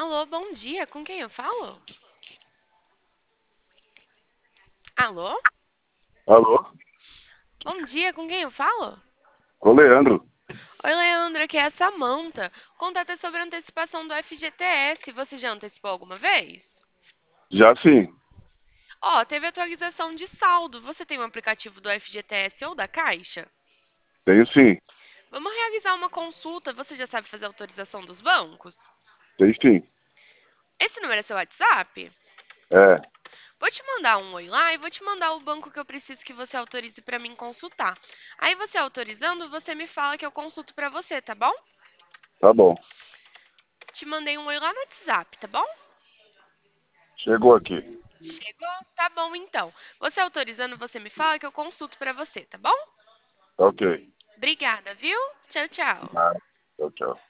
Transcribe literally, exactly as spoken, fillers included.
Alô, bom dia. Com quem eu falo? Alô? Alô? Bom dia, com quem eu falo? Ô, Leandro. Oi, Leandro, aqui é a Samanta. O contato é sobre a antecipação do F G T S. Você já antecipou alguma vez? Já sim, Ó, teve atualização de saldo. Você tem um aplicativo do F G T S ou da Caixa? tenho sim, Vamos realizar uma consulta. Você já sabe fazer autorização dos bancos? tenho sim. Esse número é seu WhatsApp? É, Vou te mandar um oi lá e vou te mandar o banco que eu preciso que você autorize para mim consultar. Aí você autorizando, você me fala que eu consulto para você, tá bom? tá bom. Te mandei um oi lá no WhatsApp, tá bom? Chegou aqui. Chegou? Tá bom então. Você autorizando, você me fala que eu consulto pra você, tá bom? Ok. Obrigada, viu? Tchau, tchau. Ah, tchau, tchau.